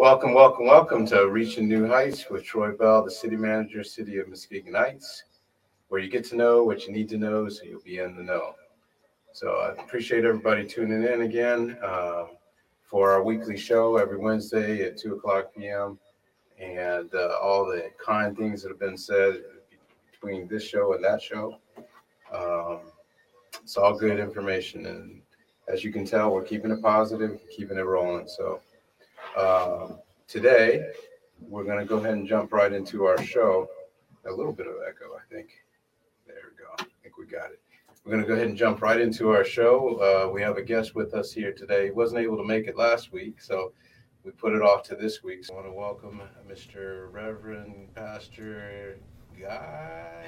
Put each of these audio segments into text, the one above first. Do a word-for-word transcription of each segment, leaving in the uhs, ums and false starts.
Welcome, welcome, welcome to Reaching New Heights with Troy Bell, the city manager, City of Muskegon Heights, where you get to know what you need to know so you'll be in the know. So I appreciate everybody tuning in again uh, for our weekly show every Wednesday at two o'clock p.m. and uh, all the kind things that have been said between this show and that show. Um, it's all good information. And as you can tell, we're keeping it positive, keeping it rolling. So um, today, we're going to go ahead and jump right into our show. A little bit of echo, I think. There we go. I think we got it. We're going to go ahead and jump right into our show. Uh, we have a guest with us here today. He wasn't able to make it last week, so we put it off to this week. So I want to welcome Mister Reverend Pastor Guy.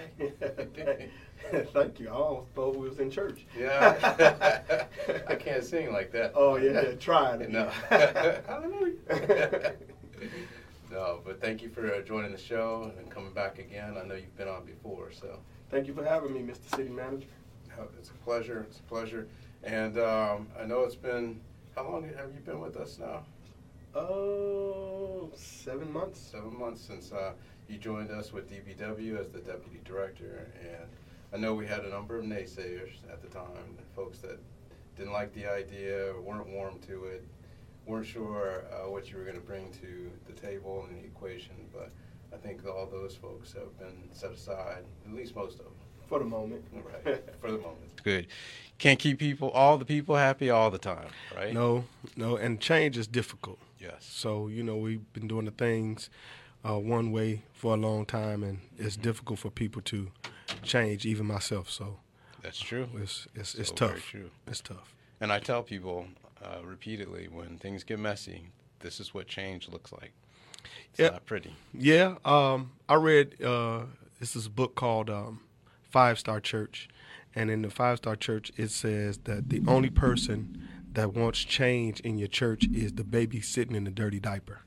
Thank you. I almost thought we was in church. Yeah. I can't sing like that. Oh, yeah, yeah. Try it. No. Hallelujah. No, but thank you for uh, joining the show and coming back again. I know you've been on before, so. Thank you for having me, Mister City Manager. It's a pleasure. It's a pleasure. And um, I know it's been, how long have you been with us now? Oh, uh, seven months. Seven months since uh, you joined us with D B W as the deputy director. And I know we had a number of naysayers at the time, folks that didn't like the idea, weren't warm to it, weren't sure uh, what you were going to bring to the table and the equation. But I think all those folks have been set aside, at least most of them. For the moment. Right, for the moment. Good. Can't keep people, all the people happy all the time, right? No, no, and change is difficult. Yes. So, you know, we've been doing the things uh, one way for a long time, and it's mm-hmm. difficult for people to change, even myself. So that's true. It's it's, so it's tough. Very true. It's tough. And I tell people uh, repeatedly, when things get messy, this is what change looks like. It's yeah. not pretty. Yeah. Um, I read, uh, this is a book called um, Five Star Church. And in the Five Star Church, it says that the only person that wants change in your church is the baby sitting in the dirty diaper.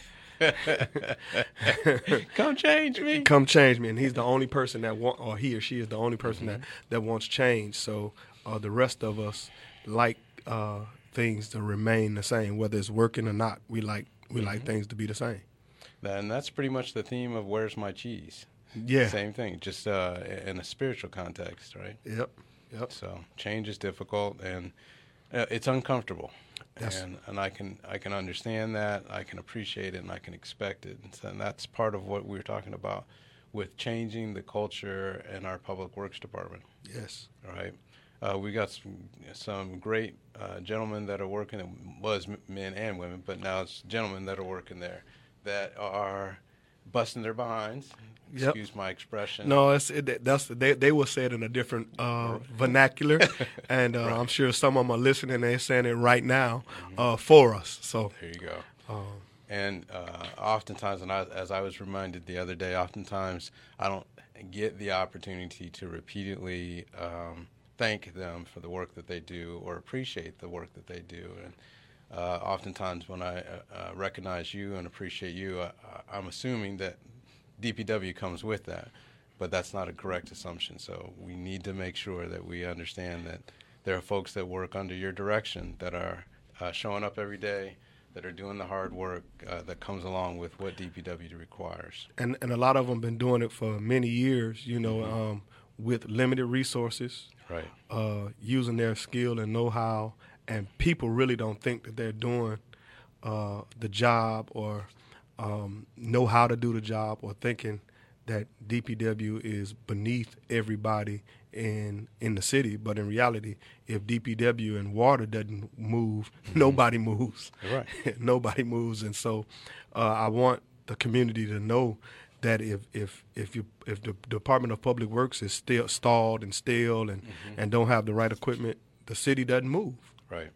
Come change me. Come change me. And he's the only person that want, or he or she is the only person mm-hmm. that, that wants change. So uh, the rest of us like uh, things to remain the same, whether it's working or not. We like we mm-hmm. like things to be the same. And that's pretty much the theme of Where's My Cheese? Yeah. Same thing, just uh, in a spiritual context, right? Yep. Yep. So change is difficult and uh, it's uncomfortable. Yes. And and I can I can understand that, I can appreciate it, and I can expect it. And, so, and that's part of what we were talking about with changing the culture in our public works department. Yes. All right. Uh, we got some, some great uh, gentlemen that are working, it was men and women, but now it's gentlemen that are working there that are busting their behinds. Excuse yep. my expression. No, it's it, that's they they will say it in a different uh, vernacular, and uh, right. I'm sure some of them are listening. They're saying it right now mm-hmm. uh, for us. So there you go. Um, and uh, oftentimes, and I, as I was reminded the other day, oftentimes I don't get the opportunity to repeatedly um, thank them for the work that they do or appreciate the work that they do. And uh, oftentimes, when I uh, uh, recognize you and appreciate you, I, I'm assuming that D P W comes with that, but that's not a correct assumption. So we need to make sure that we understand that there are folks that work under your direction that are uh, showing up every day, that are doing the hard work uh, that comes along with what D P W requires. And and a lot of them been doing it for many years, you know, mm-hmm. um, with limited resources, right? Uh, using their skill and know-how, and people really don't think that they're doing uh, the job or Um, know how to do the job, or thinking that D P W is beneath everybody in in the city. But in reality, if D P W and water doesn't move, mm-hmm. nobody moves. Right. Nobody moves. And so uh, I want the community to know that if if if you if the Department of Public Works is still stalled and still and, mm-hmm. and don't have the right equipment, the city doesn't move. Right.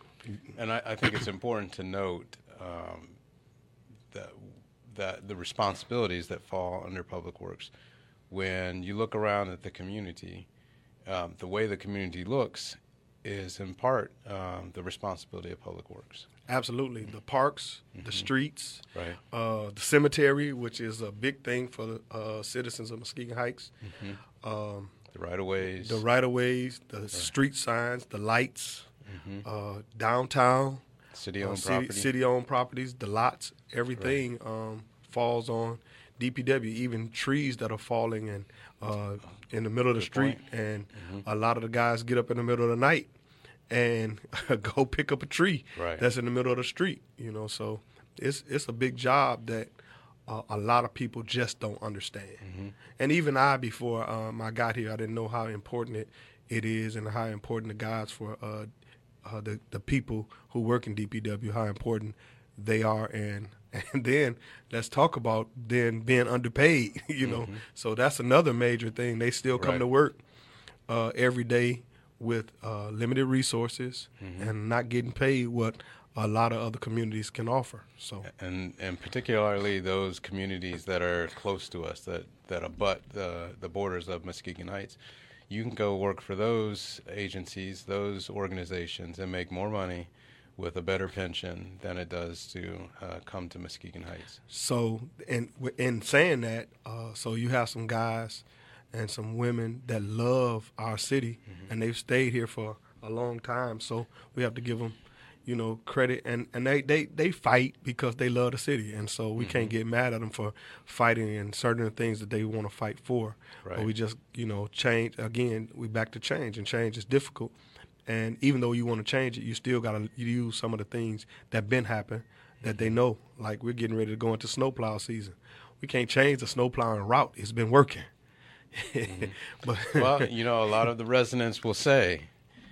And I, I think it's important to note um, that that the responsibilities that fall under Public Works. When you look around at the community, um, the way the community looks is in part um, the responsibility of Public Works. Absolutely. The parks, mm-hmm. the streets, right. uh, the cemetery, which is a big thing for the uh, citizens of Muskegon Heights. Mm-hmm. Um, the right-of-ways. The right-of-ways, the right. street signs, the lights, mm-hmm. uh, downtown. City-owned uh, city, property. City-owned properties, the lots, everything right. um, falls on D P W. Even trees that are falling and uh, in the middle of the Good street, point. and mm-hmm. a lot of the guys get up in the middle of the night and go pick up a tree right. that's in the middle of the street. You know, so it's it's a big job that uh, a lot of people just don't understand. Mm-hmm. And even I, before um, I got here, I didn't know how important it, it is and how important the guys for uh, uh, the the people who work in D P W, how important they are. And and then let's talk about then being underpaid. You know, mm-hmm. so that's another major thing. They still come right. to work uh, every day with uh, limited resources mm-hmm. and not getting paid what a lot of other communities can offer. So and and particularly those communities that are close to us, that that abut the the borders of Muskegon Heights, you can go work for those agencies, those organizations, and make more money with a better pension than it does to uh, come to Muskegon Heights. So in in saying that, uh, so you have some guys and some women that love our city, mm-hmm. and they've stayed here for a long time. So we have to give them, you know, credit. And, and they, they, they fight because they love the city. And so we mm-hmm. can't get mad at them for fighting and certain things that they want to fight for. Right. But we just, you know, change. Again, we back to change, and change is difficult. And even though you want to change it, you still got to use some of the things that been happening that they know. Like we're getting ready to go into snowplow season. We can't change the snowplowing route. It's been working. mm-hmm. but well, you know, a lot of the residents will say,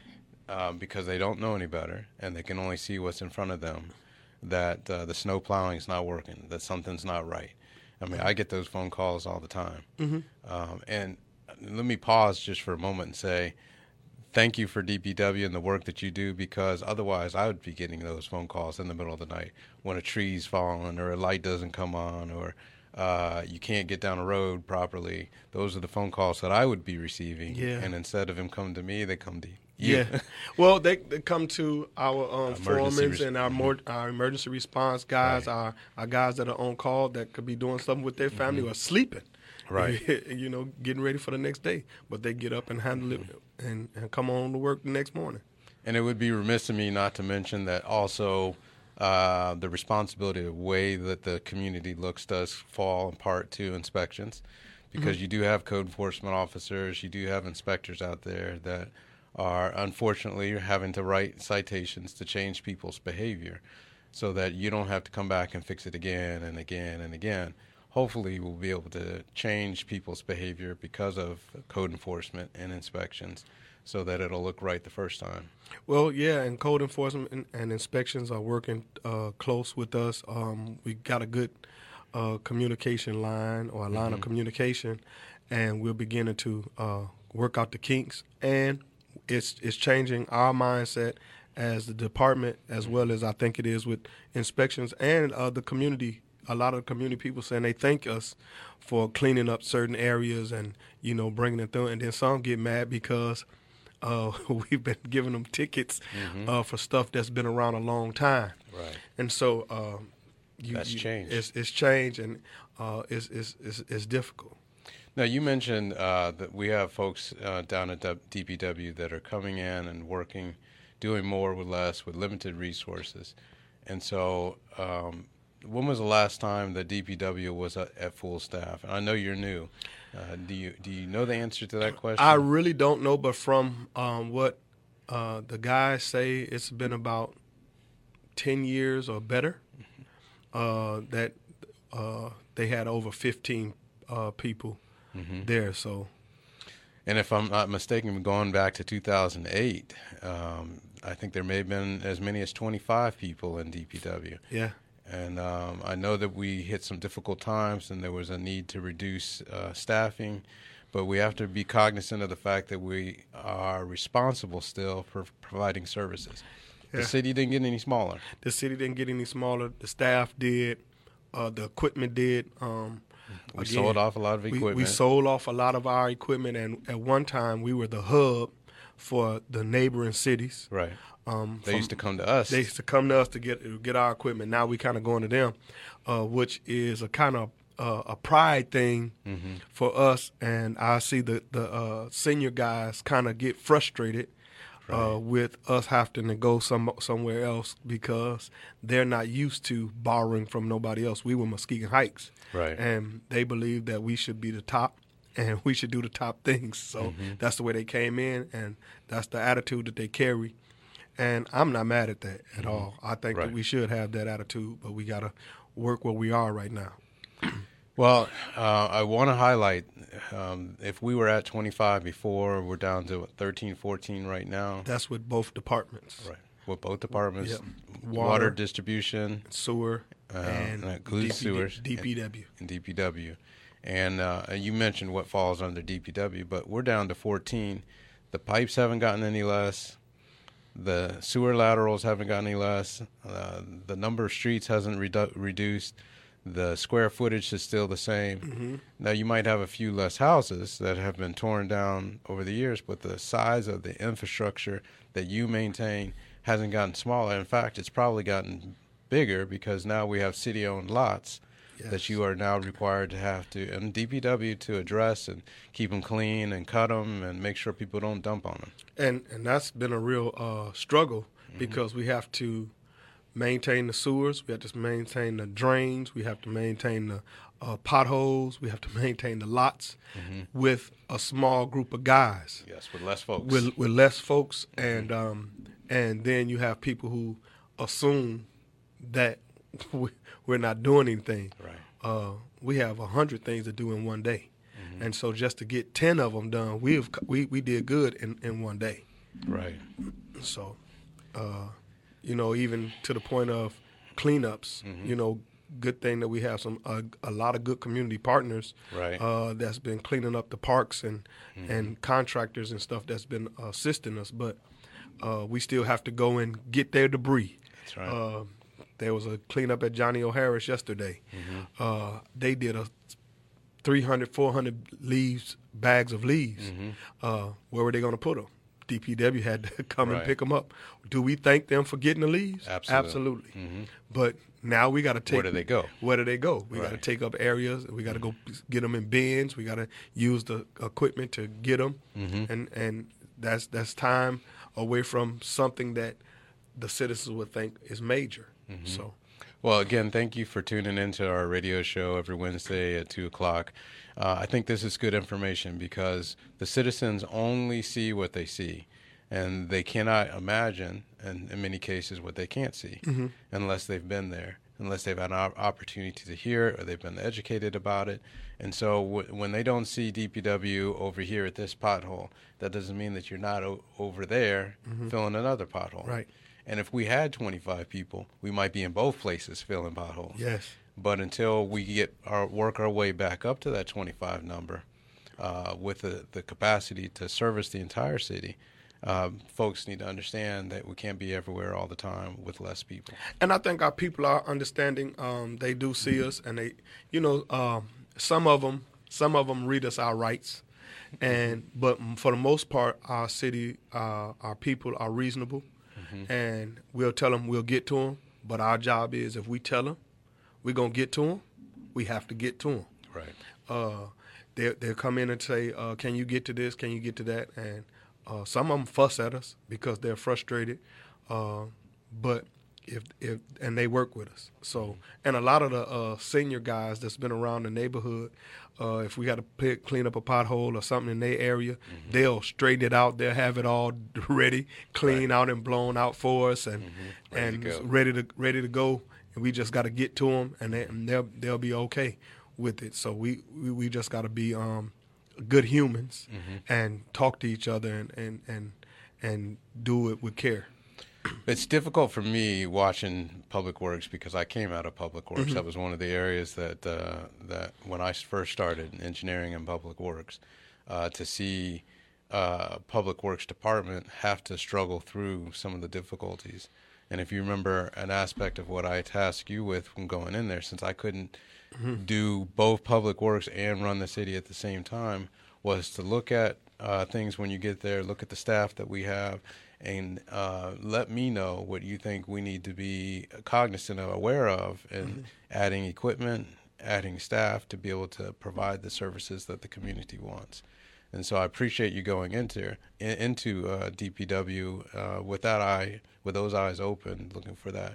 um, because they don't know any better and they can only see what's in front of them, that uh, the snow plowing is not working, that something's not right. I mean, I get those phone calls all the time. Mm-hmm. Um, and let me pause just for a moment and say, thank you for D P W and the work that you do, because otherwise I would be getting those phone calls in the middle of the night when a tree's falling or a light doesn't come on or uh, you can't get down a road properly. Those are the phone calls that I would be receiving. Yeah. And instead of them coming to me, they come to you. Yeah. Well, they, they come to our um, foremen res- and our mm-hmm. more, our emergency response guys, right. our, our guys that are on call that could be doing something with their family mm-hmm. or sleeping. Right. You know, getting ready for the next day. But they get up and handle it and, and come on to work the next morning. And it would be remiss of me not to mention that also uh, the responsibility, the way that the community looks, does fall in part to inspections, because mm-hmm. you do have code enforcement officers, you do have inspectors out there that are unfortunately having to write citations to change people's behavior so that you don't have to come back and fix it again and again and again. Hopefully we'll be able to change people's behavior because of code enforcement and inspections so that it'll look right the first time. Well, yeah, and code enforcement and, and inspections are working uh, close with us. Um, we got a good uh, communication line or a line mm-hmm. of communication, and we're beginning to uh, work out the kinks. And it's it's changing our mindset as the department, as well as I think it is with inspections and uh, the community. A lot of the community people saying they thank us for cleaning up certain areas and, you know, bringing it through. And then some get mad because uh, we've been giving them tickets mm-hmm. uh, for stuff that's been around a long time. Right. And so uh, you, that's you, changed. It's, it's changed, and uh, it's, it's, it's, it's difficult. Now, you mentioned uh, that we have folks uh, down at D P W that are coming in and working, doing more with less, with limited resources. And so um, when was the last time that D P W was at, at full staff? And I know you're new. Uh, do you do you know the answer to that question? I really don't know, but from um, what uh, the guys say, it's been about ten years or better uh, that uh, they had over fifteen uh, people mm-hmm. there. So, and if I'm not mistaken, going back to two thousand eight, um, I think there may have been as many as twenty-five people in D P W. Yeah. And um, I know that we hit some difficult times and there was a need to reduce uh, staffing, but we have to be cognizant of the fact that we are responsible still for providing services. Yeah. The city didn't get any smaller. The city didn't get any smaller. The staff did. Uh, the equipment did. Um, we again, sold off a lot of equipment. We, we sold off a lot of our equipment, and at one time we were the hub for the neighboring cities. Right. Um, they from, used to come to us. They used to come to us to get get our equipment. Now we kind of going to them, uh, which is a kind of uh, a pride thing mm-hmm. for us. And I see the the uh, senior guys kind of get frustrated uh, with us having to go some somewhere else because they're not used to borrowing from nobody else. We were Muskegon Heights, Right. and they believe that we should be the top and we should do the top things. So Mm-hmm. that's the way they came in, and that's the attitude that they carry. And I'm not mad at that at all. I think Right. that we should have that attitude, but we got to work where we are right now. Well, uh, I want to highlight, um, if we were at twenty-five before, we're down to what, thirteen, fourteen right now. That's with both departments, Right. With both departments, Yep. water, Water, distribution, sewer, uh, and that includes D P D sewers, D P W. and D P W. And uh, you mentioned what falls under D P W, but we're down to fourteen. The pipes haven't gotten any less. The sewer laterals haven't gotten any less. Uh, the number of streets hasn't redu- reduced. The square footage is still the same. Mm-hmm. Now, you might have a few less houses that have been torn down over the years, but the size of the infrastructure that you maintain hasn't gotten smaller. In fact, it's probably gotten bigger because now we have city-owned lots Yes. that you are now required to have to, and D P W to address and keep them clean and cut them and make sure people don't dump on them. And and that's been a real uh, struggle Mm-hmm. because we have to maintain the sewers, we have to maintain the drains, we have to maintain the uh, potholes, we have to maintain the lots Mm-hmm. with a small group of guys, Yes, with less folks. with with less folks, and um, and then you have people who assume that we- we're not doing anything. Right. Uh, we have a hundred things to do in one day, Mm-hmm. and so just to get ten of them done, we've we we did good in, in one day. Right. So, uh, you know, even to the point of cleanups, Mm-hmm. you know, good thing that we have some uh, a lot of good community partners Right. uh, that's been cleaning up the parks and Mm-hmm. and contractors and stuff that's been assisting us. But uh, we still have to go and get their debris. That's right. Uh, there was a cleanup at Johnny O'Harris yesterday. Mm-hmm. Uh, they did a three hundred, four hundred leaves, bags of leaves. Mm-hmm. Uh, where were they going to put them? D P W had to come Right. and pick them up. Do we thank them for getting the leaves? Absolutely. Absolutely. Mhm. But now we got to take. Where do they go? Where do they go? We got to Right. take up areas. We got to go get them in bins. We got to use the equipment to get them, Mm-hmm. and and that's that's time away from something that the citizens would think is major. Mm-hmm. So. Well, again, thank you for tuning into our radio show every Wednesday at two o'clock. Uh, I think this is good information because the citizens only see what they see, and they cannot imagine, and in many cases, what they can't see Mm-hmm. unless they've been there, unless they've had an op- opportunity to hear it or they've been educated about it. And so w- when they don't see D P W over here at this pothole, that doesn't mean that you're not o- over there filling another pothole. Right. And if we had twenty-five people, we might be in both places filling potholes. Yes. But until we get our work our way back up to that twenty-five number, uh, with the, the capacity to service the entire city, um, folks need to understand that we can't be everywhere all the time with less people. And I think our people are understanding. Um, they do see us, and they, you know, um, some of them, some of them read us our rights, and but for the most part, our city, uh, our people are reasonable, and we'll tell them we'll get to them. But our job is, if we tell them we're gonna get to them, we have to get to them. Right. Uh, they they'll come in and say, uh, "Can you get to this? Can you get to that?" And uh, some of them fuss at us because they're frustrated. Uh, but if if and they work with us. So and a lot of the uh, senior guys that's been around the neighborhood, uh, if we got to pick, clean up a pothole or something in their area, Mm-hmm. they'll straighten it out. They'll have it all ready, clean Right. out and blown out for us, and Mm-hmm. Ready and to go. ready to ready to go. And we just got to get to them, and, they, and they'll they'll be okay with it. So we we, we just got to be um, good humans Mm-hmm. and talk to each other and, and and and do it with care. It's difficult for me watching Public Works because I came out of Public Works. Mm-hmm. That was one of the areas that uh, that when I first started in engineering and Public Works, uh, to see uh, Public Works Department have to struggle through some of the difficulties. And if you remember an aspect of what I tasked you with when going in there, since I couldn't do both Public Works and run the city at the same time, was to look at uh, things when you get there, look at the staff that we have, and uh, let me know what you think we need to be cognizant of, aware of, and adding equipment, adding staff to be able to provide the services that the community wants. And so I appreciate you going into into uh, D P W uh, with that eye, with those eyes open, looking for that.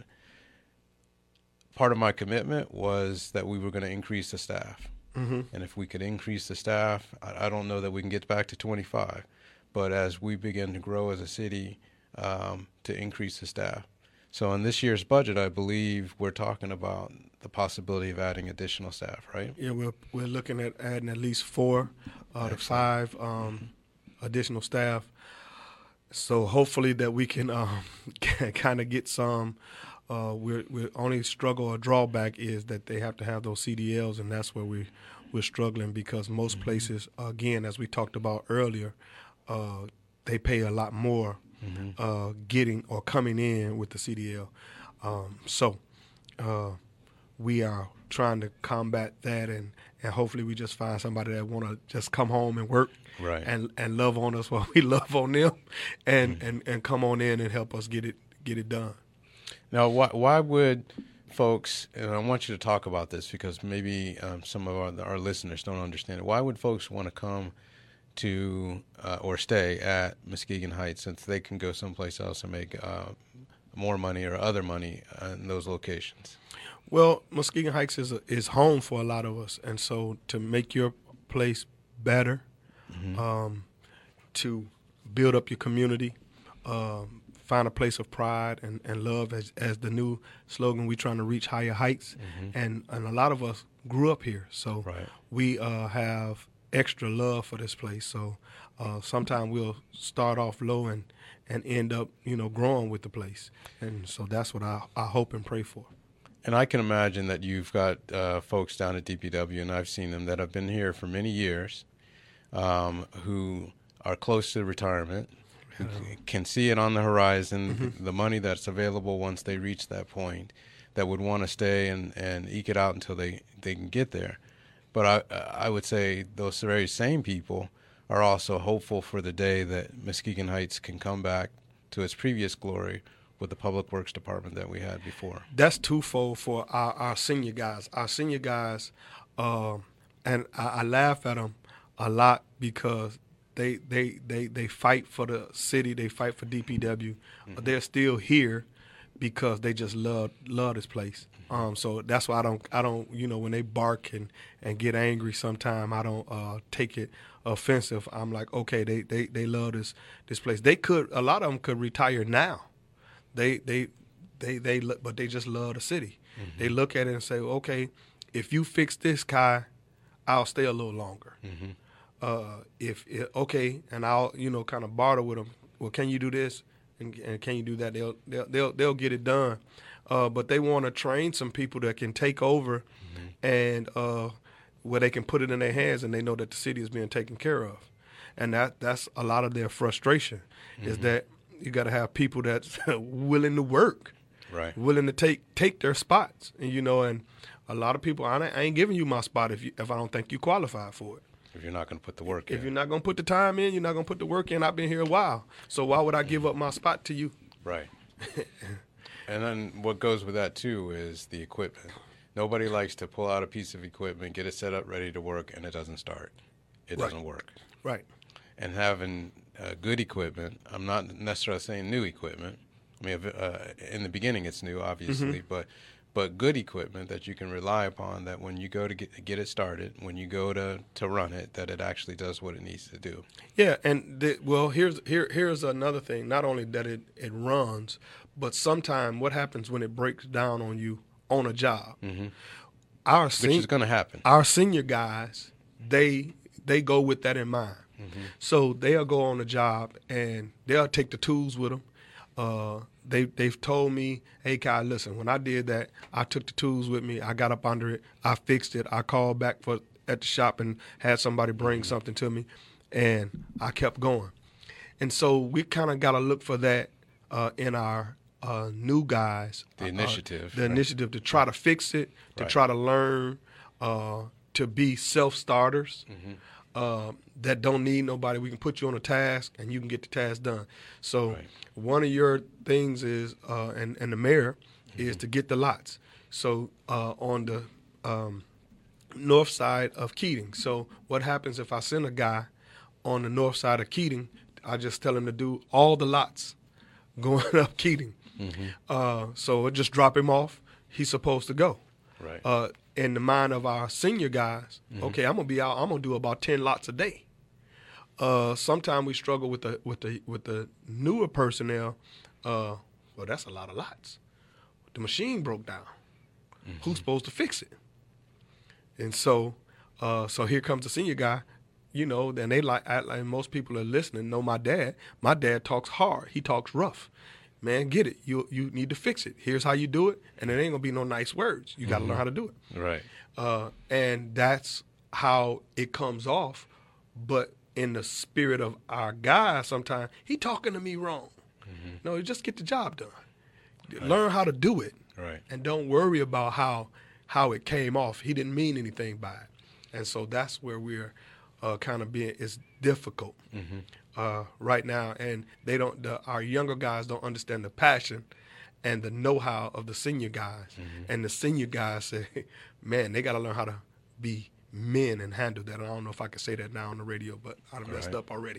Part of my commitment was that we were going to increase the staff. Mm-hmm. And if we could increase the staff, I, I don't know that we can get back to twenty-five. But as we begin to grow as a city, um, to increase the staff. So in this year's budget, I believe we're talking about the possibility of adding additional staff, right? Yeah, we're, we're looking at adding at least four uh, to five um, additional staff. So hopefully that we can um, kind of get some. Uh, we're, we're only struggle or drawback is that they have to have those C D Ls, and that's where we, we're struggling because most mm-hmm. places, again, as we talked about earlier, uh, they pay a lot more mm-hmm. uh, getting or coming in with the C D L. Um, so uh, we are trying to combat that, and, and hopefully we just find somebody that want to just come home and work right. and, and love on us while we love on them and, mm-hmm. and, and come on in and help us get it get it done. Now, why, why would folks, and I want you to talk about this because maybe um, some of our, our listeners don't understand it, why would folks want to come to uh, or stay at Muskegon Heights since they can go someplace else and make uh, more money or other money in those locations? Well, Muskegon Heights is a, is home for a lot of us, and so to make your place better, mm-hmm. um, to build up your community, um, find a place of pride and, and love as as the new slogan. We're trying to reach higher heights, mm-hmm. and, and a lot of us grew up here, so right. we uh, have extra love for this place. So uh, sometimes we'll start off low and, and end up, you know, growing with the place, and so that's what I, I hope and pray for. And I can imagine that you've got uh, folks down at D P W, and I've seen them that have been here for many years, um, who are close to retirement, who can see it on the horizon, mm-hmm. the money that's available once they reach that point, that would want to stay and, and eke it out until they, they can get there. But I I would say those very same people are also hopeful for the day that Muskegon Heights can come back to its previous glory with the Public Works Department that we had before. That's twofold for our, our senior guys. Our senior guys, uh, and I, I laugh at them a lot because They, they they they fight for the city. They fight for D P W. Mm-hmm. But they're still here because they just love love this place. Um, so that's why I don't I don't you know when they bark and, and get angry sometime I don't uh, take it offensive. I'm like, okay, they, they, they love this this place. They could a lot of them could retire now. They they they they but they just love the city. Mm-hmm. They look at it and say, okay, if you fix this, Kai, I'll stay a little longer. Mm-hmm. Uh, if, if okay, and I'll you know kind of barter with them. Well, can you do this and, and can you do that? They'll they'll they'll, they'll get it done. Uh, but they want to train some people that can take over, mm-hmm. and uh, where they can put it in their hands and they know that the city is being taken care of, and that that's a lot of their frustration, mm-hmm. is that you got to have people that's willing to work, right, willing to take take their spots, and you know, and a lot of people I ain't, I ain't giving you my spot if you if I don't think you qualify for it. If you're not going to put the work if in. If you're not going to put the time in, you're not going to put the work in. I've been here a while. So why would I give up my spot to you? Right. And then what goes with that, too, is the equipment. Nobody likes to pull out a piece of equipment, get it set up, ready to work, and it doesn't start. It right. doesn't work. Right. And having uh, good equipment, I'm not necessarily saying new equipment. I mean, uh, in the beginning it's new, obviously, mm-hmm. but but good equipment that you can rely upon, that when you go to get, get it started, when you go to, to run it, that it actually does what it needs to do. Yeah, and the, well, here's here here's another thing. Not only that it, it runs, but sometimes what happens when it breaks down on you on a job. Mm-hmm. Our Which sen- is going to happen. Our senior guys, they they go with that in mind. Mm-hmm. So they'll go on the job and they'll take the tools with them. Uh, they, they've told me, hey, Kai, listen, when I did that, I took the tools with me. I got up under it. I fixed it. I called back for at the shop and had somebody bring mm-hmm. something to me, and I kept going. And so we kind of got to look for that uh, in our uh, new guys. The initiative. Uh, the right. initiative to try to fix it, to right. try to learn, uh, to be self-starters. Mm-hmm. Uh, that don't need nobody. We can put you on a task and you can get the task done. So right. one of your things is, uh, and, and the mayor, mm-hmm. is to get the lots. So uh, on the um, north side of Keating. So what happens if I send a guy on the north side of Keating, I just tell him to do all the lots going up Keating. Mm-hmm. Uh, so just drop him off. He's supposed to go. Right. Uh, in the mind of our senior guys, mm-hmm. okay, I'm gonna be out. I'm gonna do about ten lots a day. Uh, sometimes we struggle with the with the with the newer personnel. Uh, well, that's a lot of lots. The machine broke down. Mm-hmm. Who's supposed to fix it? And so, uh, so here comes the senior guy. You know, and they like, like most people are listening. Know my dad. My dad talks hard. He talks rough. Man, get it. You you need to fix it. Here's how you do it, and it ain't gonna be no nice words. You got to mm-hmm. learn how to do it. Right. Uh, and that's how it comes off. But in the spirit of our guy, sometimes he talking to me wrong. Mm-hmm. No, just get the job done. Right. Learn how to do it. Right. And don't worry about how how it came off. He didn't mean anything by it. And so that's where we're uh, kind of being. It's difficult. Mm-hmm. Uh, right now, and they don't. The, our younger guys don't understand the passion and the know-how of the senior guys. Mm-hmm. And the senior guys say, "Man, they got to learn how to be men and handle that." And I don't know if I can say that now on the radio, but I done messed right. up already.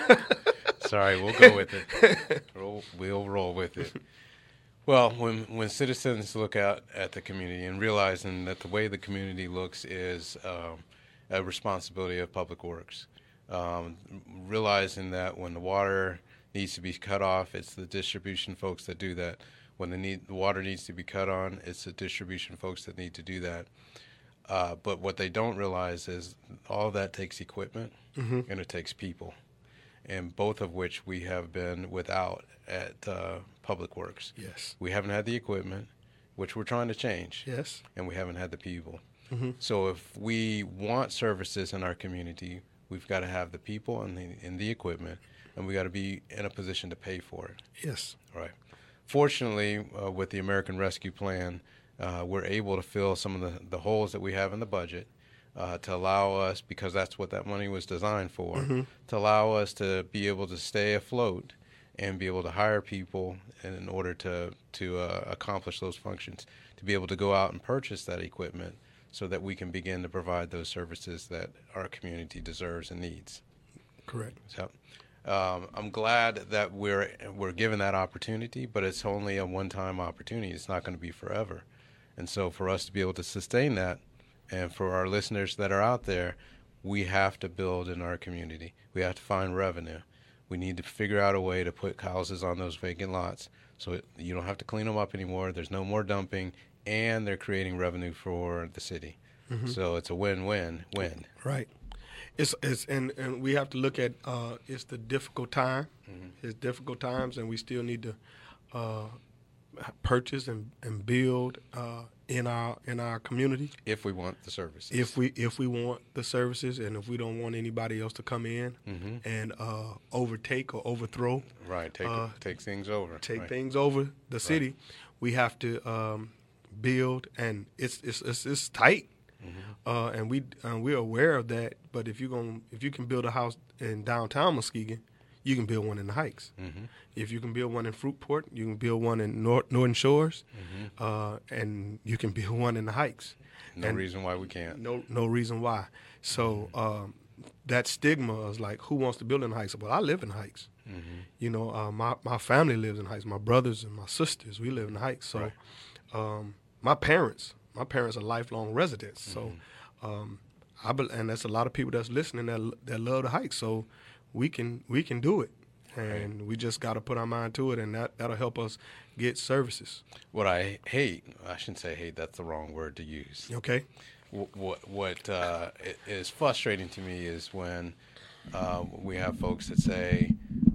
Sorry, we'll go with it. We'll, we'll roll with it. Well, when when citizens look out at the community and realizing that the way the community looks is um, a responsibility of Public Works. Um, realizing that when the water needs to be cut off, it's the distribution folks that do that. When the, need, the water needs to be cut on, it's the distribution folks that need to do that. Uh, but what they don't realize is all of that takes equipment mm-hmm. and it takes people, and both of which we have been without at uh, Public Works. Yes. We haven't had the equipment, which we're trying to change. Yes. And we haven't had the people. Mm-hmm. So if we want services in our community, we've got to have the people and the, and the equipment, and we got to be in a position to pay for it. Yes. Right. Fortunately, uh, with the American Rescue Plan, uh, we're able to fill some of the, the holes that we have in the budget uh, to allow us, because that's what that money was designed for, mm-hmm. to allow us to be able to stay afloat and be able to hire people in order to, to uh, accomplish those functions, to be able to go out and purchase that equipment, so that we can begin to provide those services that our community deserves and needs. Correct. So, um, I'm glad that we're we're given that opportunity, but it's only a one-time opportunity. It's not going to be forever. And so for us to be able to sustain that, and for our listeners that are out there, we have to build in our community. We have to find revenue. We need to figure out a way to put houses on those vacant lots so it, you don't have to clean them up anymore. There's no more dumping. And they're creating revenue for the city, mm-hmm. so it's a win-win win. Right. It's it's and, and we have to look at uh, it's the difficult time. Mm-hmm. It's difficult times, and we still need to uh, purchase and, and build uh, in our in our community if we want the services. If we if we want the services, and if we don't want anybody else to come in mm-hmm. and uh, overtake or overthrow. Right. Take uh, take things over. Take right. things over the city. Right. We have to. Um, build, and it's it's it's, it's tight, mm-hmm. uh, and we uh, we're aware of that. But if you going if you can build a house in downtown Muskegon, you can build one in the Heights. Mm-hmm. If you can build one in Fruitport, you can build one in North, Northern Shores, mm-hmm. uh, and you can build one in the Heights. No and reason why we can't. No no reason why. So um, that stigma is like, who wants to build in the Heights? Well, I live in the Heights. Mm-hmm. You know, uh, my my family lives in the Heights. My brothers and my sisters, we live in the Heights. So. Right. Um, My parents, my parents are lifelong residents, so mm-hmm. um, I be, and that's a lot of people that's listening that that love the Heights. So we can we can do it, and right. we just got to put our mind to it, and that that'll help us get services. What I hate, I shouldn't say hate. That's the wrong word to use. Okay. What what, what uh, is frustrating to me is when uh, we have folks that say,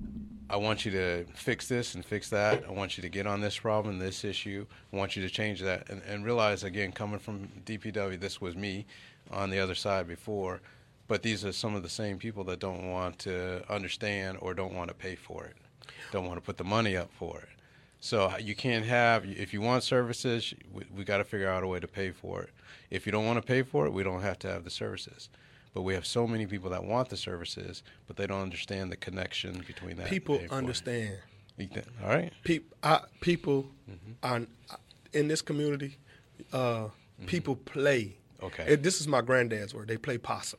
I want you to fix this and fix that. I want you to get on this problem, this issue. I want you to change that. And, and realize, again, coming from D P W, this was me on the other side before. But these are some of the same people that don't want to understand or don't want to pay for it, don't want to put the money up for it. So you can't have, if you want services, we, we got to figure out a way to pay for it. If you don't want to pay for it, we don't have to have the services. But we have so many people that want the services, but they don't understand the connection between that. People understand. All right. People, I, people mm-hmm. are in this community. Uh, mm-hmm. People play. Okay. It, this is my granddad's word. They play possum.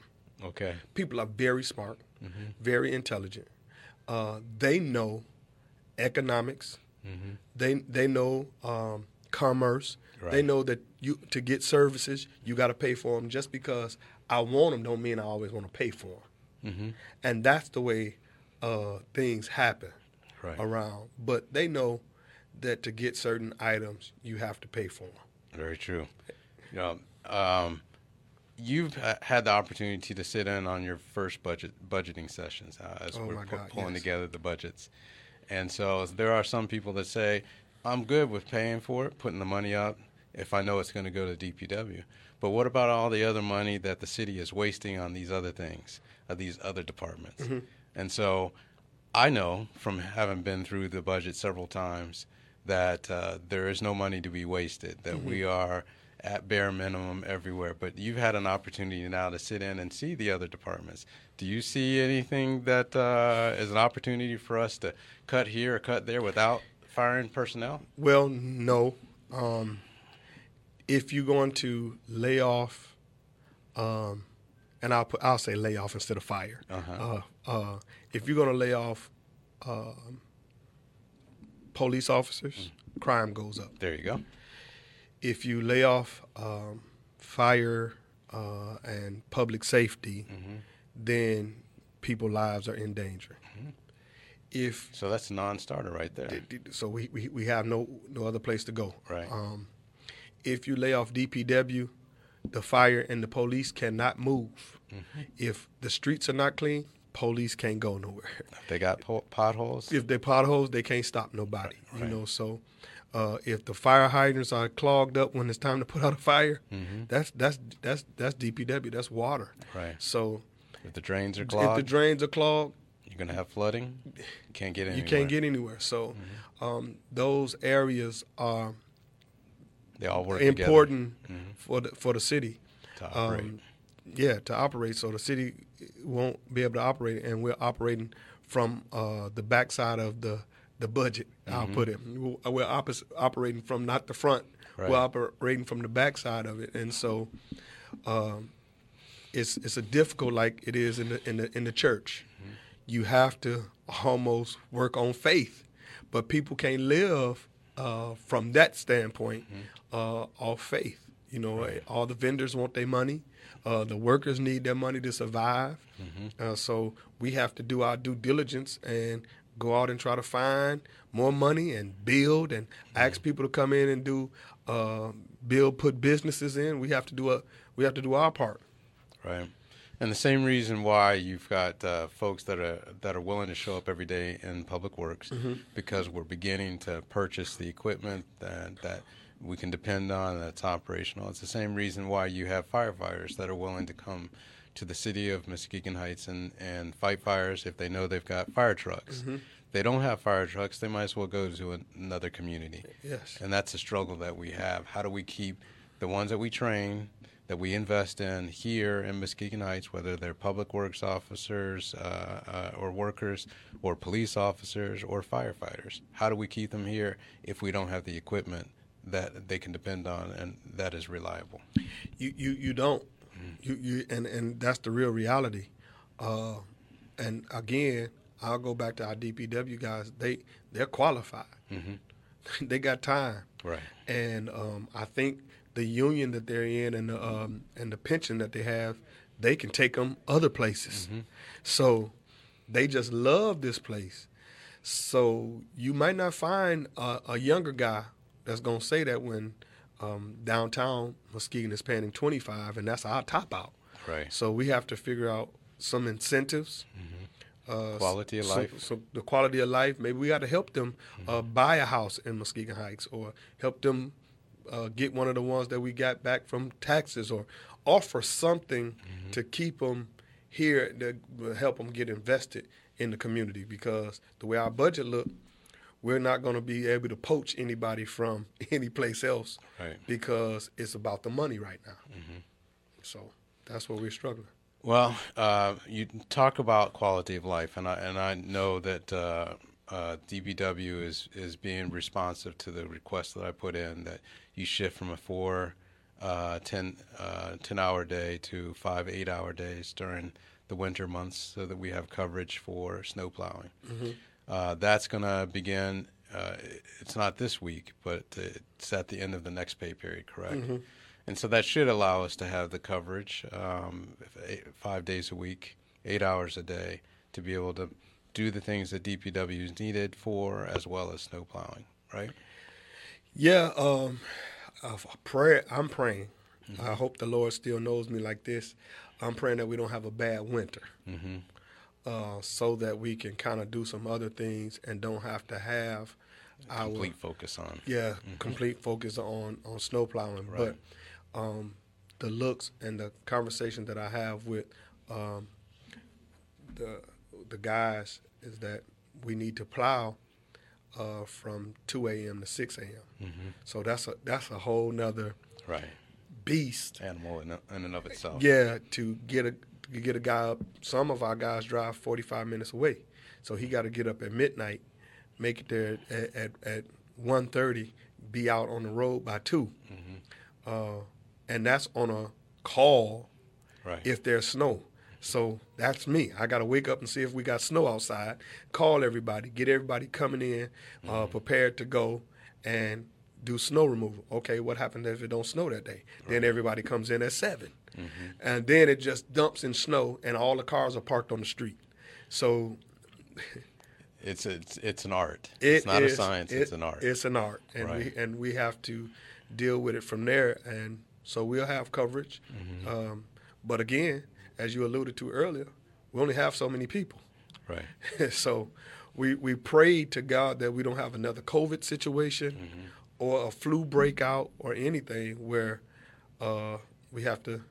Okay. People are very smart, mm-hmm. very intelligent. Uh, they know economics. Mm-hmm. They they know um, commerce. Right. They know that you to get services, you got to pay for them. Just because I want them don't mean I always want to pay for them. Mm-hmm. And that's the way uh, things happen right. around. But they know that to get certain items, you have to pay for them. Very true. You know, um, you've ha- had the opportunity to sit in on your first budget budgeting sessions uh, as oh we're pu- God, pulling yes. together the budgets. And so there are some people that say, I'm good with paying for it, putting the money up, if I know it's going to go to D P W. But what about all the other money that the city is wasting on these other things, uh, these other departments? Mm-hmm. And so I know from having been through the budget several times that uh, there is no money to be wasted, that mm-hmm. we are at bare minimum everywhere. But you've had an opportunity now to sit in and see the other departments. Do you see anything that uh, is an opportunity for us to cut here or cut there without firing personnel? Well, no. Um, if you're going to lay off, um, and I'll put, I'll say lay off instead of fire. Uh-huh. Uh, uh, if you're going to lay off um, police officers, mm. crime goes up. There you go. If you lay off um, fire uh, and public safety, mm-hmm. then people's lives are in danger. Mm-hmm. If so, that's a non-starter right there. So we, we, we have no no other place to go. Right. Um, if you lay off D P W, the fire and the police cannot move. Mm-hmm. If the streets are not clean, police can't go nowhere. If they got po- potholes? If they potholes, they can't stop nobody. Right. You know, so uh, if the fire hydrants are clogged up when it's time to put out a fire, mm-hmm. that's that's that's that's D P W. That's water. Right. So if the drains are clogged, if the drains are clogged, you're gonna have flooding. You can't get anywhere. You can't get anywhere. So mm-hmm. um, those areas are they all work important mm-hmm. for the for the city to operate. Um, yeah, to operate. So the city won't be able to operate, and we're operating from uh, the backside of the the budget. Mm-hmm. I'll put it. We're op- operating from not the front. Right. We're operating from the backside of it, and so um, it's it's a difficult like it is in the in the in the church. Mm-hmm. You have to almost work on faith, but people can't live uh, from that standpoint mm-hmm. uh, off faith. You know, right. all the vendors want their money. Uh, the workers need their money to survive. Mm-hmm. Uh, so we have to do our due diligence and go out and try to find more money and build and mm-hmm. ask people to come in and do uh, build, put businesses in. We have to do a we have to do our part. Right. And the same reason why you've got uh, folks that are that are willing to show up every day in Public Works mm-hmm. because we're beginning to purchase the equipment that that we can depend on that's operational. It's the same reason why you have firefighters that are willing to come to the city of Muskegon Heights and, and fight fires if they know they've got fire trucks. Mm-hmm. If they don't have fire trucks, they might as well go to an, another community. Yes. And that's a struggle that we have. How do we keep the ones that we train, that we invest in here in Muskegon Heights, whether they're public works officers uh, uh, or workers or police officers or firefighters, how do we keep them here if we don't have the equipment that they can depend on and that is reliable? You you, you don't. Mm-hmm. You you and, and that's the real reality. Uh, and again, I'll go back to our D P W guys. They they're qualified. Mm-hmm. They got time. Right. And um, I think the union that they're in and the um, and the pension that they have, they can take them other places. Mm-hmm. So they just love this place. So you might not find a, a younger guy that's going to say that when um, downtown Muskegon is paying twenty-five, and that's our top out. Right. So we have to figure out some incentives. Mm-hmm. uh, quality of so, life. So the quality of life, maybe we got to help them mm-hmm. uh, buy a house in Muskegon Heights or help them uh, get one of the ones that we got back from taxes or offer something mm-hmm. to keep them here that will help them get invested in the community, because the way our budget look, we're not going to be able to poach anybody from any place else right. because it's about the money right now. Mm-hmm. So that's where we're struggling. Well, uh, you talk about quality of life, and I and I know that uh, uh, D B W is, is being responsive to the request that I put in, that you shift from a four uh, ten, uh, ten hour day to five eight hour days during the winter months so that we have coverage for snow plowing. Mm-hmm. Uh, that's going to begin, uh, it's not this week, but it's at the end of the next pay period, correct? Mm-hmm. And so that should allow us to have the coverage um, eight, five days a week, eight hours a day, to be able to do the things that D P W is needed for, as well as snow plowing, right? Yeah, um, uh, prayer, I'm praying. Mm-hmm. I hope the Lord still knows me like this. I'm praying that we don't have a bad winter, Mm-hmm. uh, so that we can kind of do some other things and don't have to have our Complete focus on. yeah Mm-hmm. complete focus on on snow plowing. Right. But um, the looks and the conversation that I have with um, the the guys is that we need to plow uh, from two a.m. to six a.m. Mm-hmm. So that's a that's a whole nother Right. beast. Animal in, in and of itself. Yeah, to get a to get a guy up. Some of our guys drive forty-five minutes away, so he got to get up at midnight, make it there at at, at one thirty, be out on the road by two, Mm-hmm. uh, and that's on a call Right. if there's snow. So that's me. I got to wake up and see if we got snow outside, call everybody, get everybody coming in, uh, Mm-hmm. prepared to go, and do snow removal. Okay, what happens if it don't snow that day? Then everybody comes in at seven. Mm-hmm. And then it just dumps in snow, and all the cars are parked on the street. So It's it's it's an art. it it's not is- a science. it- it's an art. It's an art, and Right. we and we have to deal with it from there. And so we'll have coverage. Mm-hmm. Um, but again, as you alluded to earlier, we only have so many people. Right. So we we prayed to God that we don't have another COVID situation Mm-hmm. or a flu breakout or anything where uh, we have to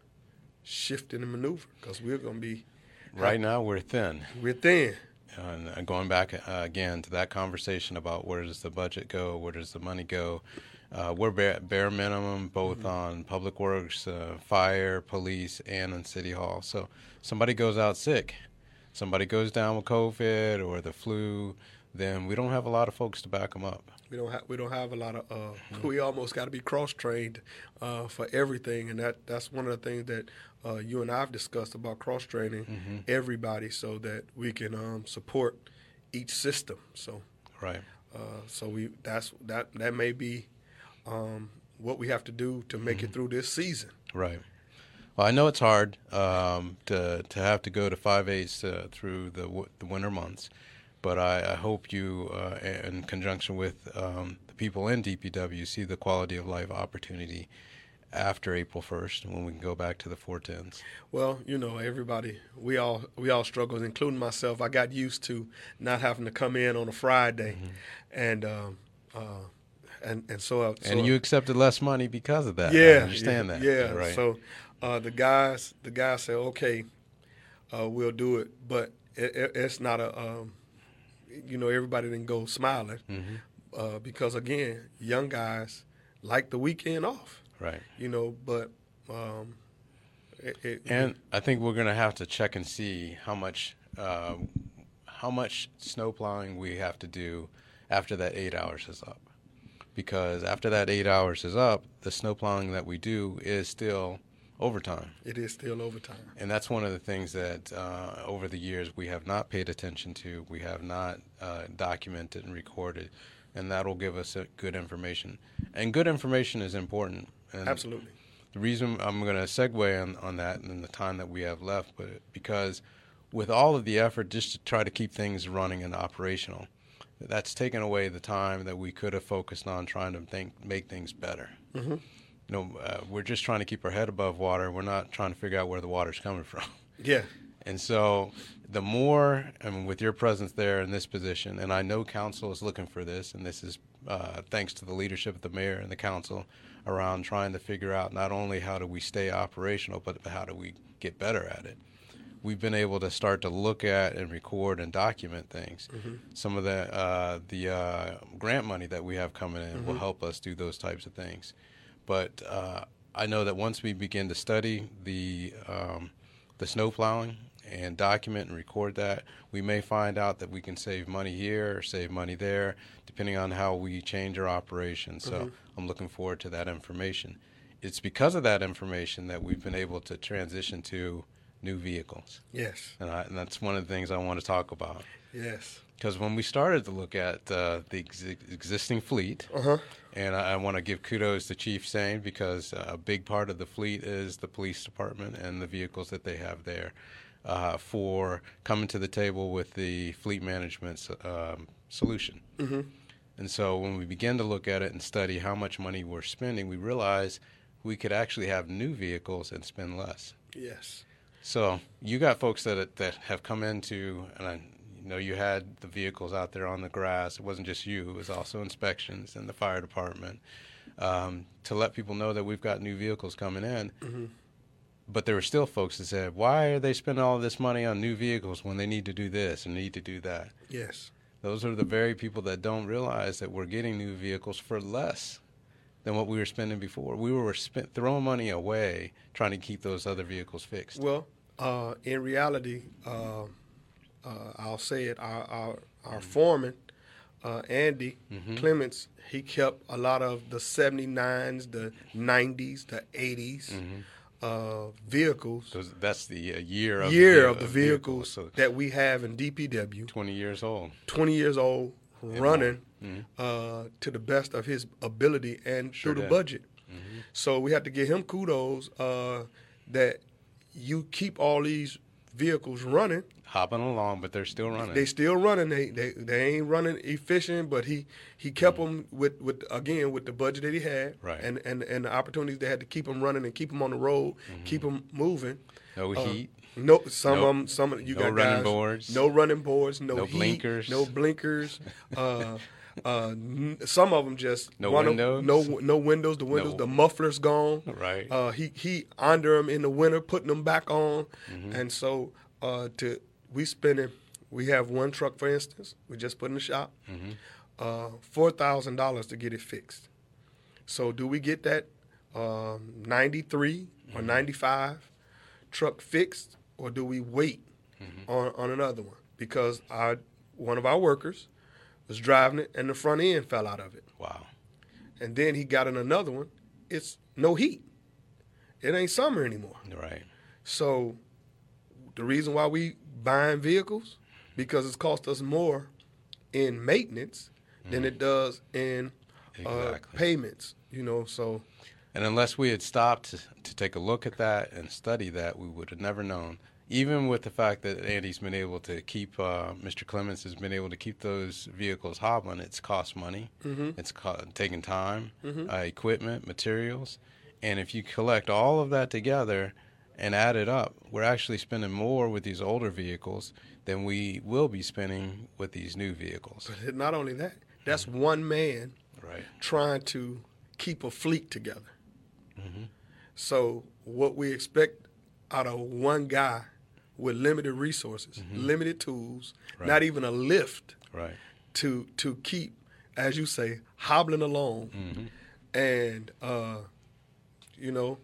shift and maneuver, because we're going to be Right now we're thin. we're thin. And uh, going back uh, again to that conversation about where does the budget go, where does the money go, uh, we're bare, bare minimum both Mm-hmm. on public works, uh, fire, police, and in city hall. So somebody goes out sick, somebody goes down with COVID or the flu, then we don't have a lot of folks to back them up. We don't have we don't have a lot of. Uh, we almost got to be cross trained uh, for everything, and that that's one of the things that uh, you and I've discussed about cross training Mm-hmm. everybody so that we can um, support each system. So Right. uh, so we that's that that may be um, what we have to do to make it through this season. Right. Well, I know it's hard um, to to have to go to five eighths uh, through the w- the winter months, but I, I hope you, uh, in conjunction with um, the people in D P W, see the quality of life opportunity after April first, when we can go back to the four tens. Well, you know, everybody, we all we all struggle, including myself. I got used to not having to come in on a Friday, and um, uh, and and so, uh, so And you accepted less money because of that. yeah, I understand yeah, that. Yeah, Right. so uh, the guys the guys said, okay, uh, we'll do it, but it, it, it's not a um, you know, everybody didn't go smiling Mm-hmm. uh, because again, young guys like the weekend off. Right. You know, but um, it, it, And I think we're going to have to check and see how much uh, how much snow plowing we have to do after that eight hours is up. Because after that eight hours is up, the snow plowing that we do is still overtime. it is still overtime. And that's one of the things that uh, over the years we have not paid attention to. We have not uh, documented and recorded. And that will give us a good information. And good information is important. And Absolutely. the reason I'm going to segue on, on that in the time that we have left, but because with all of the effort just to try to keep things running and operational, that's taken away the time that we could have focused on trying to think, make things better. Mm-hmm. You know, uh, we're just trying to keep our head above water. We're not trying to figure out where the water's coming from. Yeah. And so the more, I mean, with your presence there in this position, and I know council is looking for this, and this is uh, thanks to the leadership of the mayor and the council around trying to figure out not only how do we stay operational, but how do we get better at it. We've been able to start to look at and record and document things. Mm-hmm. Some of the uh, the uh, grant money that we have coming in Mm-hmm. will help us do those types of things. But uh, I know that once we begin to study the um, the snow plowing and document and record that, we may find out that we can save money here or save money there, depending on how we change our operations. So Mm-hmm. I'm looking forward to that information. it's because of that information that we've been able to transition to new vehicles. Yes. And, I, and that's one of the things I want to talk about. Yes. Because when we started to look at uh, the ex- existing fleet, Uh-huh. and I, I want to give kudos to Chief Sane, because uh, a big part of the fleet is the police department and the vehicles that they have there, uh, for coming to the table with the fleet management um, solution. Mm-hmm. And so when we began to look at it and study how much money we're spending, we realized we could actually have new vehicles and spend less. Yes. So you got folks that that have come into, and I know you had the vehicles out there on the grass. It wasn't just you. It was also inspections and the fire department, um, to let people know that we've got new vehicles coming in. Mm-hmm. But there were still folks that said, why are they spending all this money on new vehicles when they need to do this and need to do that? Yes. Those are the very people that don't realize that we're getting new vehicles for less than what we were spending before. We were spent, throwing money away trying to keep those other vehicles fixed. Well, uh, in reality, uh, uh, I'll say it, our, our, our foreman, uh, Andy Mm-hmm. Clements, he kept a lot of the seventy-nines, the nineties, the eighties Mm-hmm. uh, vehicles, Those, that's the uh, year of year the, of the vehicles, so that we have in D P W, twenty years old. twenty years old, running Mm-hmm. uh, to the best of his ability and Sure through the did. budget. Mm-hmm. So we have to give him kudos uh, that you keep all these vehicles running. Hopping along, but they're still running. They still running. They they, they ain't running efficient, but he, he kept them with, with again with the budget that he had, Right. and, and and the opportunities they had to keep them running and keep them on the road, Mm-hmm. keep them moving. no Uh, heat. No, some No- of them, some of you no got running guys, boards. no running boards, no, No heat, blinkers. no blinkers. Uh, uh, n- some of them just No one of- windows. no no windows. The windows, No. the muffler's gone. Right. Uh, he he under them in the winter, putting them back on, Mm-hmm. and so uh, to we spending. We have one truck, for instance, we just put in the shop, Mm-hmm. uh, four thousand dollars to get it fixed. So do we get that um, ninety-three or Mm-hmm. ninety-five truck fixed, or do we wait Mm-hmm. on, on another one? Because our one of our workers was driving it and the front end fell out of it. Wow. And then he got in another one. It's no heat. It ain't summer anymore. Right. So the reason why we buying vehicles, because it's cost us more in maintenance than it does in uh, Exactly. payments. You know, so And unless we had stopped to, to take a look at that and study that, we would have never known. Even with the fact that Andy's been able to keep, uh, Mister Clements has been able to keep those vehicles hobbling, it's cost money. Mm-hmm. It's co- taking time, Mhm. uh, equipment, materials. And if you collect all of that together and add it up, we're actually spending more with these older vehicles than we will be spending with these new vehicles. but not only that, that's one man Right. trying to keep a fleet together. Mm-hmm. So what we expect out of one guy with limited resources, limited tools, Right. not even a lift Right. to to keep, as you say, hobbling along, Mm-hmm. and uh, you know,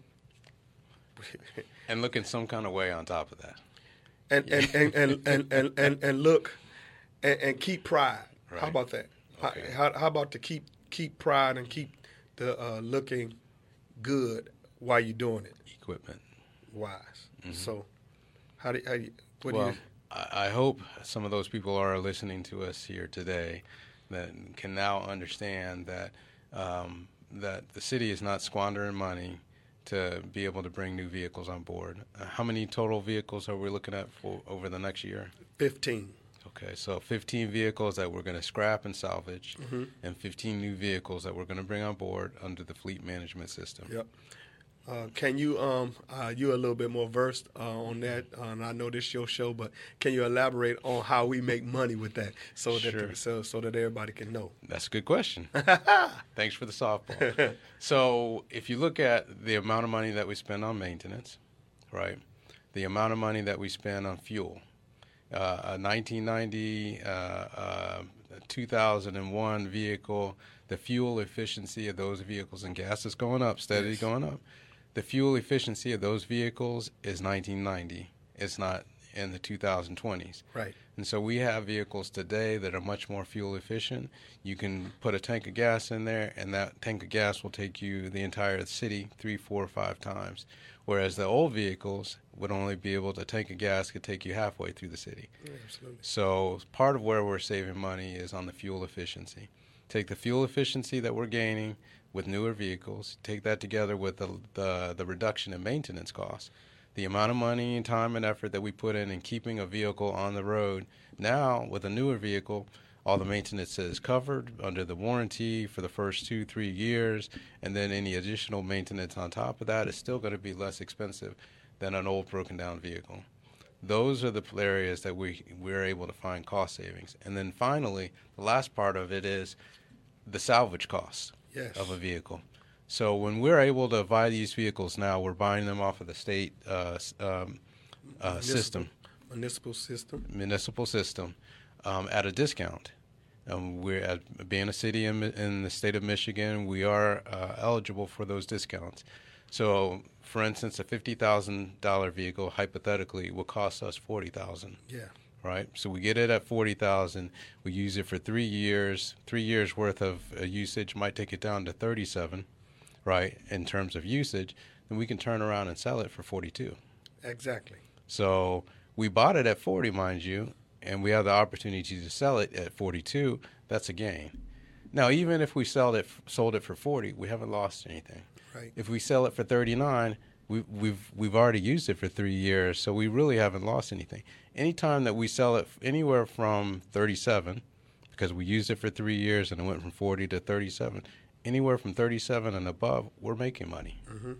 And looking some kind of way on top of that. and and and and and, and, and, and look, and, and keep pride. How Right. about that? How- Okay. How, how about to keep keep pride and keep the uh, looking good while you're doing it Equipment. wise. So, how do how do you, what Well, do you? I I hope some of those people are listening to us here today that can now understand that um, that the city is not squandering money to be able to bring new vehicles on board. Uh, how many total vehicles are we looking at for over the next year? Fifteen. Okay, so fifteen vehicles that we're going to scrap and salvage, Mm-hmm. and fifteen new vehicles that we're going to bring on board under the fleet management system. Yep. Uh, can you um uh, you're a little bit more versed uh, on that, uh, and I know this is your show, but can you elaborate on how we make money with that, so that Sure. so so that everybody can know? That's a good question. Thanks for the softball. So if you look at the amount of money that we spend on maintenance, right, the amount of money that we spend on fuel, uh, a nineteen ninety, uh, uh, two thousand one vehicle, the fuel efficiency of those vehicles, and gas is going up, steadily Yes. going up. The fuel efficiency of those vehicles is nineteen ninety. It's not in the two thousand twenties. Right. And so we have vehicles today that are much more fuel efficient. You can put a tank of gas in there, and that tank of gas will take you the entire city three, four, five times. Whereas the old vehicles would only be able to, a tank of gas could take you halfway through the city. Yeah, absolutely. So part of where we're saving money is on the fuel efficiency. Take the fuel efficiency that we're gaining with newer vehicles, take that together with the, the, the reduction in maintenance costs. The amount of money and time and effort that we put in in keeping a vehicle on the road. Now, with a newer vehicle, all the maintenance is covered under the warranty for the first two, three years, and then any additional maintenance on top of that is still going to be less expensive than an old broken down vehicle. Those are the areas that we, we're able to find cost savings. And then finally, the last part of it is the salvage cost yes. of a vehicle. So when we're able to buy these vehicles now, we're buying them off of the state uh, um, uh, municipal, system, municipal system, municipal system, um, at a discount. Um, we're at, being a city in, in the state of Michigan, we are uh, eligible for those discounts. So, for instance, a fifty thousand dollar vehicle hypothetically will cost us forty thousand dollars. Yeah. Right, so we get it at forty thousand. We use it for three years. Three years worth of uh, usage might take it down to thirty-seven. Right, in terms of usage, then we can turn around and sell it for forty-two. Exactly. So we bought it at forty, mind you, and we have the opportunity to sell it at forty-two. That's a gain. Now, even if we sold it, sold it for forty, we haven't lost anything. Right. If we sell it for thirty-nine, we, we've we've already used it for three years, so we really haven't lost anything. Anytime that we sell it anywhere from thirty-seven, because we used it for three years and it went from forty to thirty-seven, anywhere from thirty-seven and above, we're making money. Mm-hmm.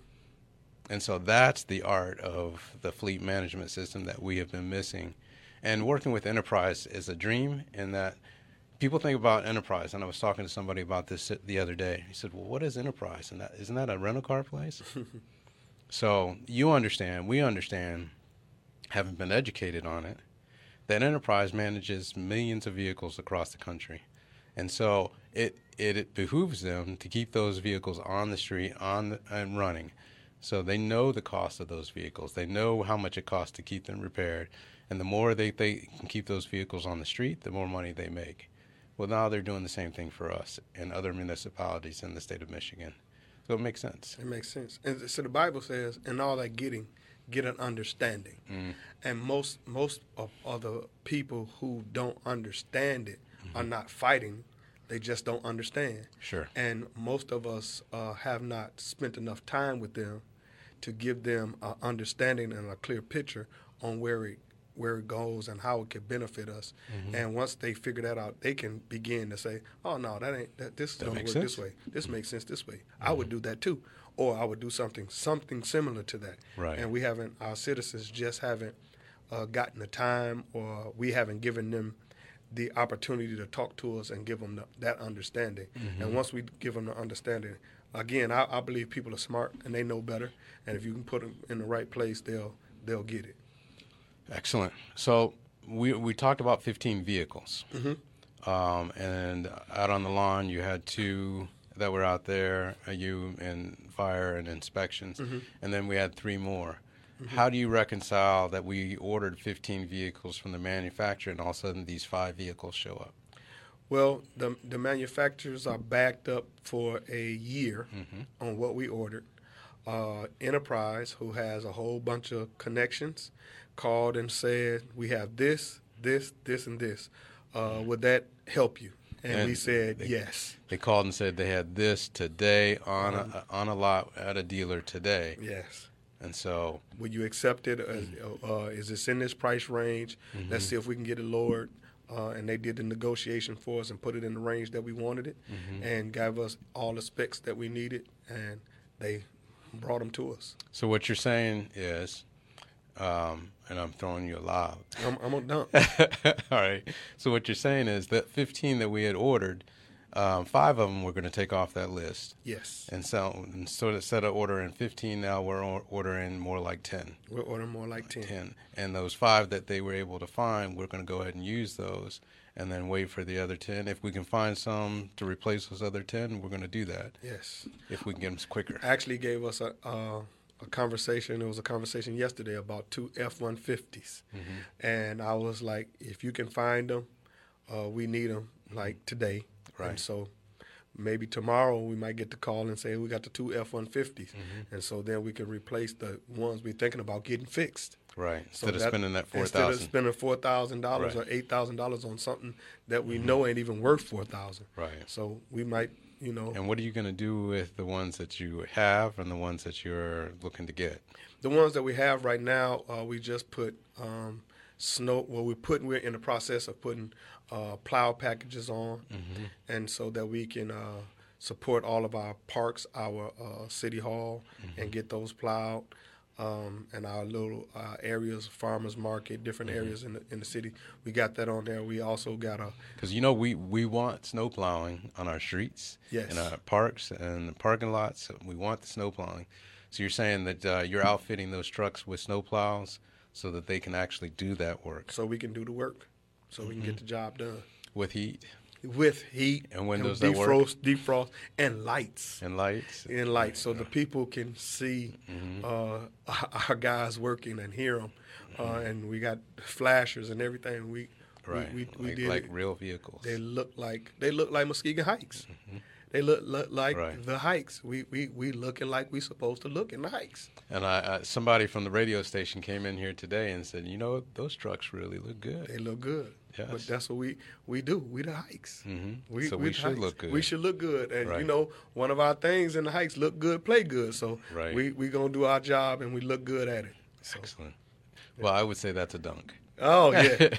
And so that's the art of the fleet management system that we have been missing. And working with Enterprise is a dream in that people think about Enterprise, and I was talking to somebody about this the other day. He said, well, what is Enterprise? And that, isn't that a rental car place? So you understand, we understand, having been educated on it, that Enterprise manages millions of vehicles across the country. And so it, it, it behooves them to keep those vehicles on the street on the, and running. So they know the cost of those vehicles. They know how much it costs to keep them repaired. And the more they, they can keep those vehicles on the street, the more money they make. Well, now they're doing the same thing for us and other municipalities in the state of Michigan. So it makes sense. It makes sense. And so the Bible says, in all that getting, get an understanding. Mm. And most most of, of the people who don't understand it mm-hmm. are not fighting. They just don't understand. Sure. And most of us uh, have not spent enough time with them to give them an understanding and a clear picture on where it where it goes and how it can benefit us. Mm-hmm. And once they figure that out, they can begin to say, "Oh no, that ain't that. This that don't work sense. this way. This mm-hmm. makes sense this way. Mm-hmm. I would do that too, or I would do something something similar to that." Right. And we haven't. Our citizens just haven't uh, gotten the time, or we haven't given them the opportunity to talk to us and give them the, that understanding. Mm-hmm. And once we give them the understanding, again, I, I believe people are smart and they know better. And if you can put them in the right place, they'll they'll get it. Excellent. So we we talked about fifteen vehicles, mm-hmm. um, and out on the lawn you had two that were out there, uh, you and fire and inspections, mm-hmm. and then we had three more. Mm-hmm. How do you reconcile that we ordered fifteen vehicles from the manufacturer and all of a sudden these five vehicles show up? Well, the the manufacturers are backed up for a year mm-hmm. on what we ordered. Uh, Enterprise, who has a whole bunch of connections, called and said, we have this, this, this, and this. Uh, would that help you? And, and we said they, yes. They called and said they had this today on um, a, on a lot at a dealer today. Yes. And so, would you accept it? Uh, uh, is this in this price range? Mm-hmm. Let's see if we can get it lowered. Uh, and they did the negotiation for us and put it in the range that we wanted it, mm-hmm. and gave us all the specs that we needed, and they brought them to us. So what you're saying is, um, and I'm throwing you a lob. I'm, I'm a dump. All right. So what you're saying is that fifteen that we had ordered, um, five of them we're going to take off that list. Yes. And so instead of ordering fifteen, now we're ordering more like ten. We're ordering more like ten. ten. And those five that they were able to find, we're going to go ahead and use those and then wait for the other ten. If we can find some to replace those other ten, we're going to do that. Yes. If we can get them quicker. Actually gave us a uh, a conversation. It was a conversation yesterday about two F one fifties, mm-hmm. and I was like, if you can find them, uh, we need them like today. Right. And so maybe tomorrow we might get the call and say we got the two F one fifties, mm-hmm. and so then we can replace the ones we're thinking about getting fixed. Right. So Instead of that, spending that four instead thousand. of spending four thousand dollars right. or eight thousand dollars on something that we mm-hmm. know ain't even worth four thousand. Right. So we might, you know. And what are you going to do with the ones that you have and the ones that you're looking to get? The ones that we have right now, uh, we just put um, snow. Well, we're putting. We're in the process of putting uh, plow packages on, mm-hmm. and so that we can uh, support all of our parks, our uh, city hall, mm-hmm. and get those plowed. Um, and our little uh, areas, farmers market, different mm-hmm. areas in the in the city, we got that on there. We also got a because you know we, we want snow plowing on our streets, yes. in our parks and parking lots. We want the snow plowing. So you're saying that uh, you're outfitting those trucks with snow plows so that they can actually do that work. So we can do the work, so mm-hmm. we can get the job done with heat. With heat and windows and that work, defrost, defrost, and lights, and lights, and lights, so the people can see mm-hmm. uh, our guys working and hear them. Uh, mm-hmm. And we got flashers and everything. We right, we, we, we like, did like it. real vehicles. They look like they look like Muskegon Hikes. Mm-hmm. They look, look like right. the hikes. We we we looking like we supposed to look in the hikes. And I, I somebody from the radio station came in here today and said, you know, those trucks really look good. They look good. Yes. But that's what we, we do. We the hikes. Mm-hmm. We, so we, we should hikes. look good. We should look good. And, right. you know, one of our things in the hikes, look good, play good. So right. we we going to do our job, and we look good at it. So. Excellent. Well, I would say that's a dunk. Oh, yeah.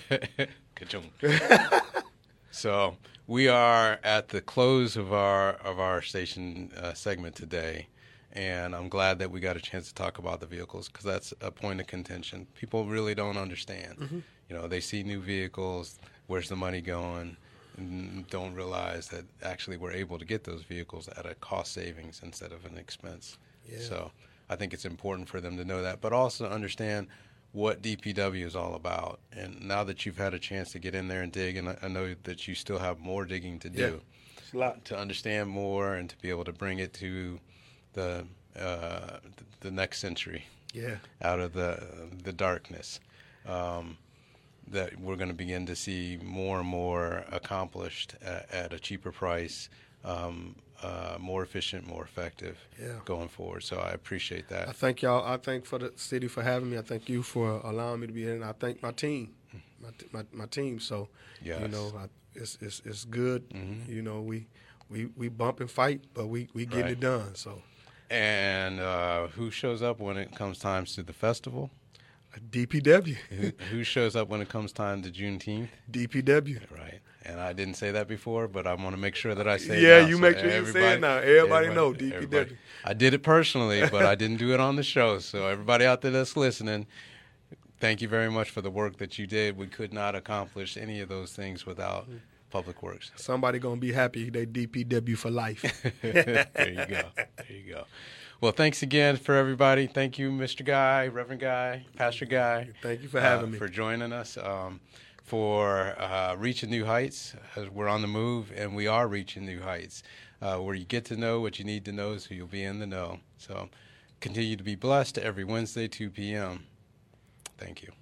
Ka-chunk. So we are at the close of our, of our station uh, segment today. And I'm glad that we got a chance to talk about the vehicles because that's a point of contention. People really don't understand. Mm-hmm. You know, they see new vehicles, where's the money going, and don't realize that actually we're able to get those vehicles at a cost savings instead of an expense. Yeah. So I think it's important for them to know that, but also understand what D P W is all about. And now that you've had a chance to get in there and dig, and I, I know that you still have more digging to do, yeah. It's a lot. To understand more and to be able to bring it to the uh, the next century, yeah, out of the the darkness, um, that we're going to begin to see more and more accomplished at, at a cheaper price, um, uh, more efficient, more effective, yeah. going forward. So I appreciate that. I thank y'all. I thank for the city for having me. I thank you for allowing me to be here, and I thank my team, my my, my team. So yes. you know, I, it's it's it's good. Mm-hmm. You know, we we we bump and fight, but we we get right. it done. So. And uh, who shows up when it comes time to the festival? D P W. who, who shows up when it comes time to Juneteenth? D P W. Right. And I didn't say that before, but I want to make sure that I say yeah, it now. you so make sure you say it now. Everybody, everybody know D P W. Everybody. I did it personally, but I didn't do it on the show. So everybody out there that's listening, thank you very much for the work that you did. We could not accomplish any of those things without Public Works. Somebody gonna be happy they D P W for life. There you go. There you go. Well, thanks again for everybody. Thank you, Mister Guy, Reverend Guy, Pastor Guy. Thank you for having uh, me. For joining us. Um, for uh, reaching new heights. We're on the move, and we are reaching new heights, uh, where you get to know what you need to know, so you'll be in the know. So continue to be blessed every Wednesday, two p.m. Thank you.